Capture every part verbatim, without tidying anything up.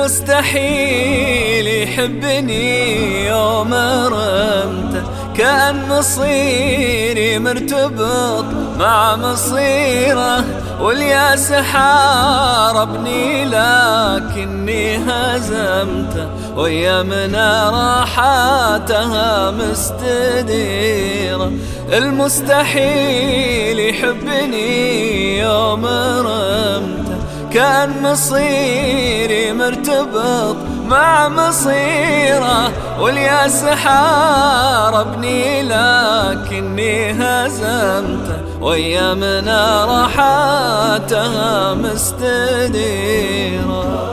مستحيل يحبني يوم رمته، كأن مصيري مرتبط مع مصيره، والياس حاربني لكني هزمته، وأيامنا راحاتها مستديرة. المستحيل يحبني يوم رمته، كان مصيري مرتبط مع مصيره، والياس حاربني لكني هزمته، وأيامنا راحاتها مستديرة.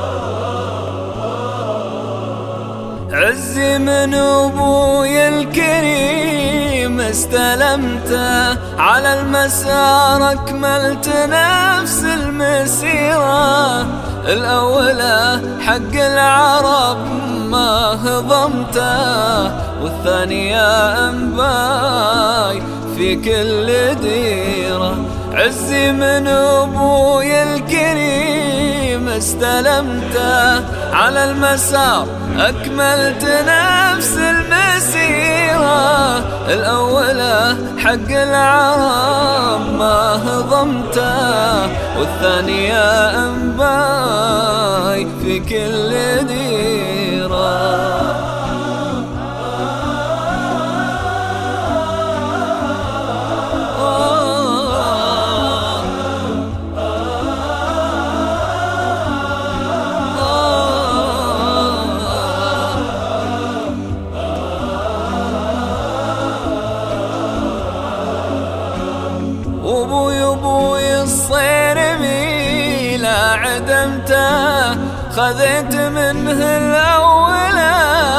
عزي من أبوي الكريم استلمته، على المسار أكملت نفس المسيرة، الأولى حق العرب ما هضمته، والثانية أنباي في كل ديرة. عزي من أبوي الكريم استلمته، على المسار أكملت نفس المسيرة، الأولى حق العرب ما هضمته، والثانية أنباي في كل ديرة. أبوي أبوي الصير ميلا عدمته، خذيت منه الأولى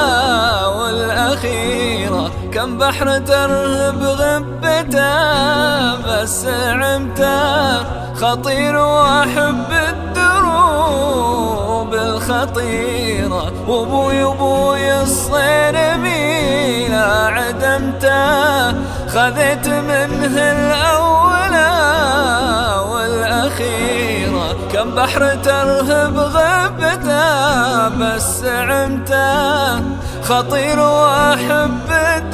والأخيرة، كم بحر ترهب غبته بس عمته، خطير وأحب الدروب الخطيرة. أبوي أبوي الصير ميلا عدمته، خذيت منه الأولى والأخيرة، كم بحر ترهب غبته بس عمته، خطير وأحب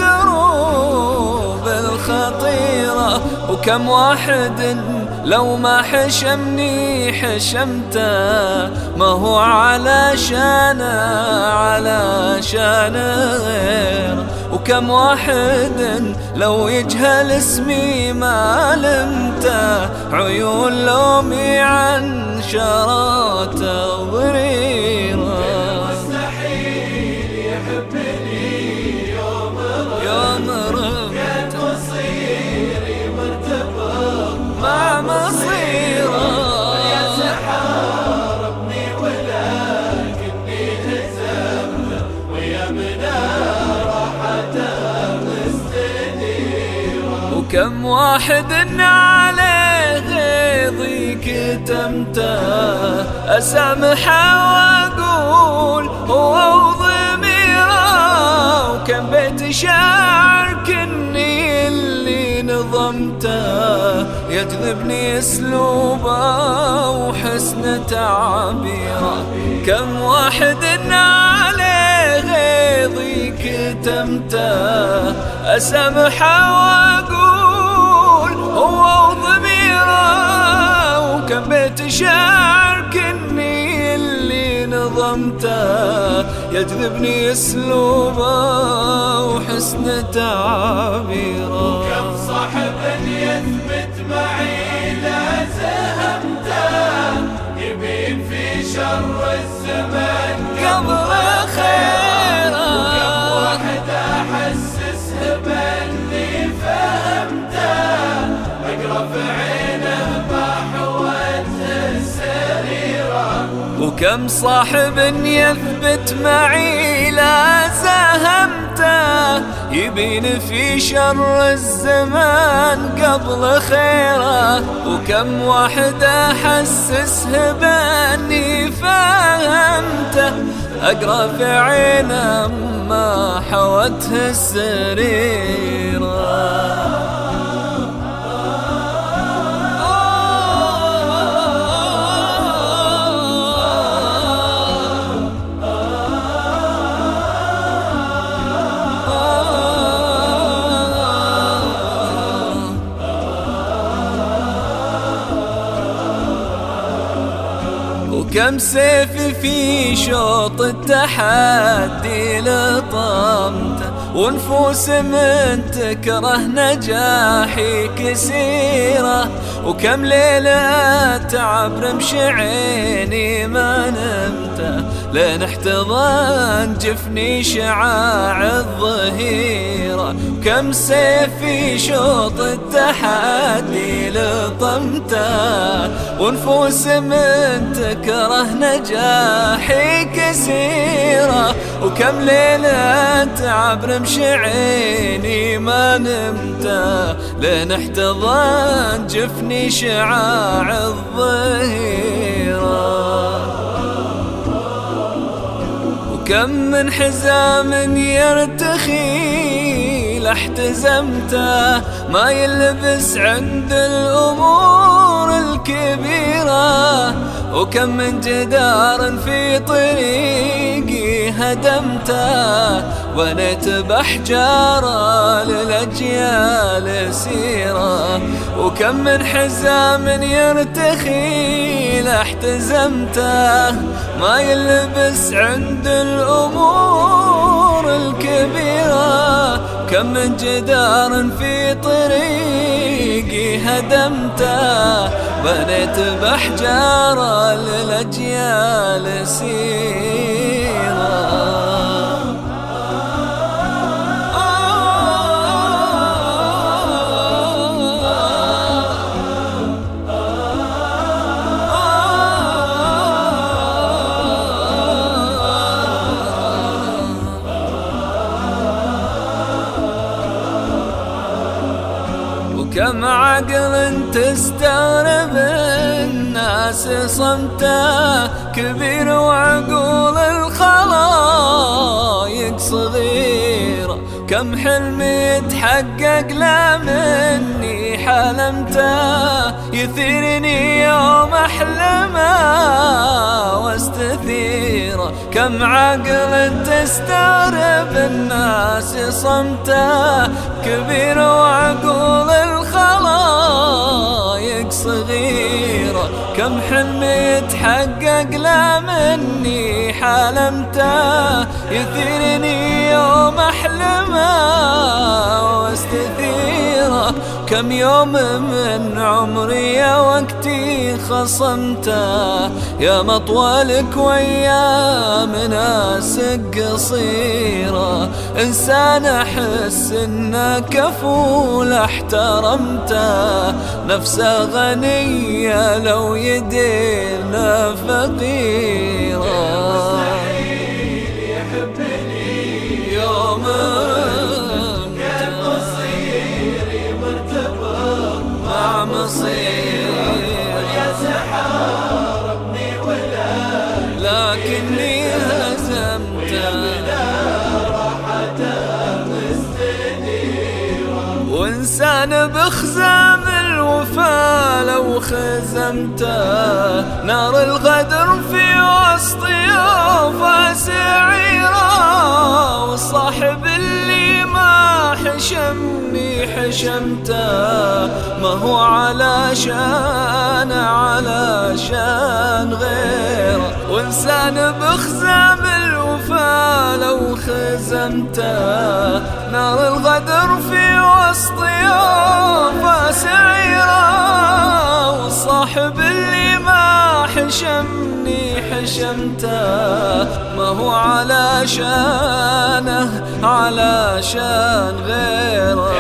الدروب الخطيرة، وكم واحد لو ما حشمني حشمته، ما هو على شانه على شان غيره، وكم واحد لو يجهل اسمي ما لمته، عيون لومي عن شراته ضريره. مستحيل يحبني يوم رمته، كان مصيري مرتبط مع مصيره، الياس حاربني ولكني هزمته، وأيامنا راحتها مستديرة. وكم واحد عليه غيظي كتمته، أسامحه وأقول هو وضميره، وكم بيت شعر كني اللي نظمته، يجذبني اسلوبه وحسن تعبيره. كم واحد عليه غيظي كتمته، أسامحه وأقول هو وضميره، وكم بيت شعر كني اللي نظمته، يجذبني اسلوبه وحسن تعبيره. كم صاحب يثبت معي لا زهمته، يبين في شر الزمان قبل خيره، وكم واحد احسسه باني فهمته، اقرا في عينه ما حوته السريره. وكم صاحب يثبت معي لا زهمته، يبين في شر الزمان قبل خيره، وكم واحد احسسه باني فهمته، اقرا في عينه ما حوته السريره. وكم سيف في شوط التحدي لطمته، ونفوس من تكره نجاحي كسيرة، وكم ليلة تعب رمش عيني ما نمته، لين احتضن جفني شعاع الظهيرة. كم سيف في شوط التحدي لطمته، ونفوس من تكره نجاحي كسيرة، وكم ليلة تعب رمش عيني ما نمته، لين احتضن جفني شعاع الظهيرة. وكم من حزام يرتخي لاحتزمته، ما يلبس عند الأمور الكبيرة، وكم من جدار في طريقي هدمته، بنيت بحجارة للأجيال سيرة. وكم من حزام يرتخي لاحتزمته، ما يلبس عند الأمور الكبيرة، كم من جدار في طريقي هدمته، بنيت بحجارة للأجيال سيرة. وكم عقل تستغرب الناس صمته، كبير وعقول الخلايق صغيرة، كم حلم يتحقق لا مني حلمته، يثيرني يوم أحلمه واستثيره. كم عقل تستغرب الناس صمته، كبير وعقول الخلايق صغيرة، كم حلم يتحقق لا مني حلمته، يثيرني يوم أحلمه واستثيره. كم يوم من عمري يا وقتي خصمته، يا مطولك ويا مناسك قصيرة، إنسان أحس إنه كفول احترمته، نفسه غنية لو يدينا فقيرة. يوم لكني هزمته، وإنسان بخزام الوفا لو خزمته، نار الغدر في وسط يوفا سعيرة، والصاحب اللي ما حشمني حشمته، ما هو علشان علشان غيره. وإنسان بخزام الوفا لو خزمته، نار الغدر في وسط يوفا سعيرة، والصاحب اللي ما حشمني حشمته، ما هو علشانه علشان غيره.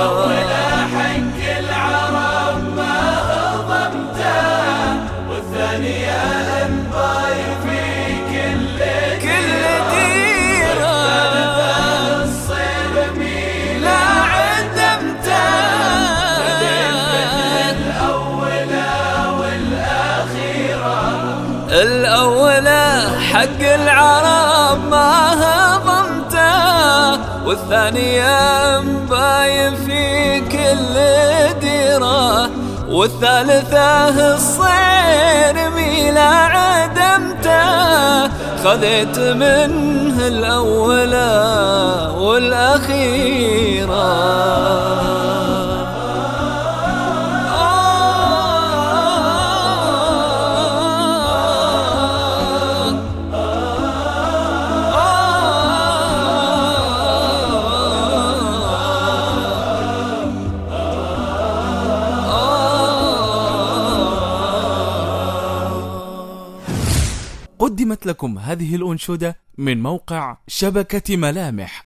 الأولى حق العرب ما هضمته، والثانية مباين في كل ديرة، والثالثة الصير ميلا عدمته، خذيت منه الأولى والأخيرة. قدمت لكم هذه الأنشودة من موقع شبكة ملامح.